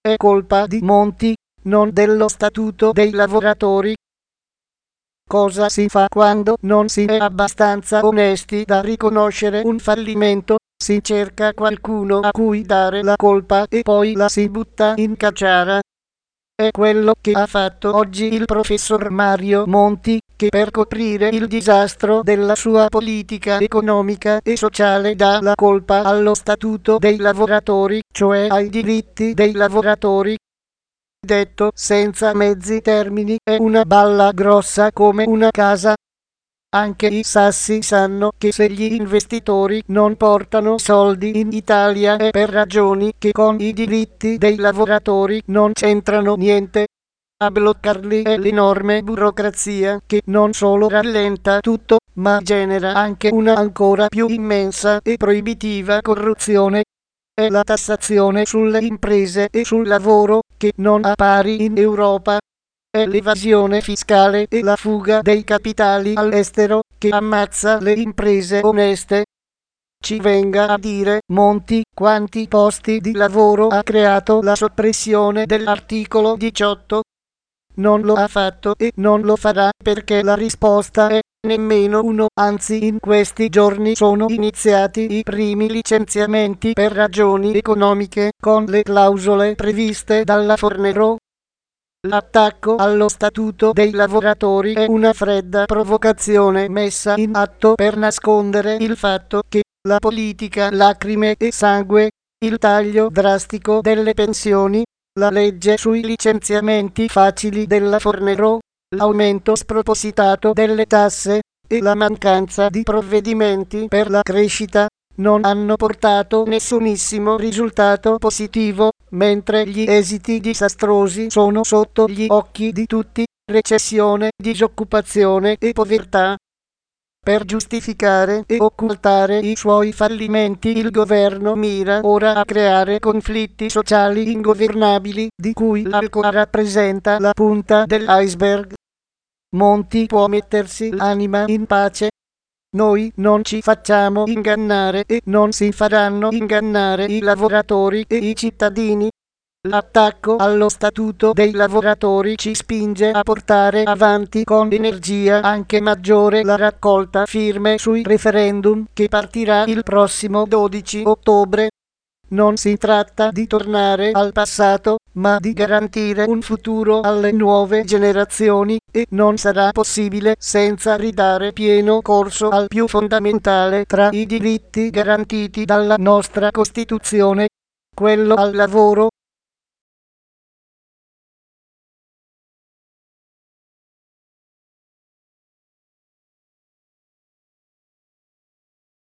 è colpa di Monti, non dello Statuto dei lavoratori. Cosa si fa quando non si è abbastanza onesti da riconoscere un fallimento? Si cerca qualcuno a cui dare la colpa e poi la si butta in caciara. È quello che ha fatto oggi il professor Mario Monti, che per coprire il disastro della sua politica economica e sociale dà la colpa allo Statuto dei lavoratori, cioè ai diritti dei lavoratori. Detto senza mezzi termini, è una balla grossa come una casa. Anche i sassi sanno che se gli investitori non portano soldi in Italia è per ragioni che con i diritti dei lavoratori non c'entrano niente. A bloccarli è l'enorme burocrazia che non solo rallenta tutto, ma genera anche una ancora più immensa e proibitiva corruzione. È la tassazione sulle imprese e sul lavoro, che non ha pari in Europa. È l'evasione fiscale e la fuga dei capitali all'estero, che ammazza le imprese oneste. Ci venga a dire Monti quanti posti di lavoro ha creato la soppressione dell'articolo 18. Non lo ha fatto e non lo farà perché la risposta è nemmeno uno, anzi in questi giorni sono iniziati i primi licenziamenti per ragioni economiche con le clausole previste dalla Fornero. L'attacco allo Statuto dei lavoratori è una fredda provocazione messa in atto per nascondere il fatto che la politica lacrime e sangue, il taglio drastico delle pensioni, la legge sui licenziamenti facili della Fornero, l'aumento spropositato delle tasse e la mancanza di provvedimenti per la crescita non hanno portato nessunissimo risultato positivo, mentre gli esiti disastrosi sono sotto gli occhi di tutti: recessione, disoccupazione e povertà. Per giustificare e occultare i suoi fallimenti il governo mira ora a creare conflitti sociali ingovernabili, di cui l'Alcoa rappresenta la punta dell'iceberg. Monti può mettersi l'anima in pace. Noi non ci facciamo ingannare e non si faranno ingannare i lavoratori e i cittadini. L'attacco allo Statuto dei lavoratori ci spinge a portare avanti con energia anche maggiore la raccolta firme sui referendum che partirà il prossimo 12 ottobre. Non si tratta di tornare al passato, ma di garantire un futuro alle nuove generazioni, e non sarà possibile senza ridare pieno corso al più fondamentale tra i diritti garantiti dalla nostra Costituzione: quello al lavoro.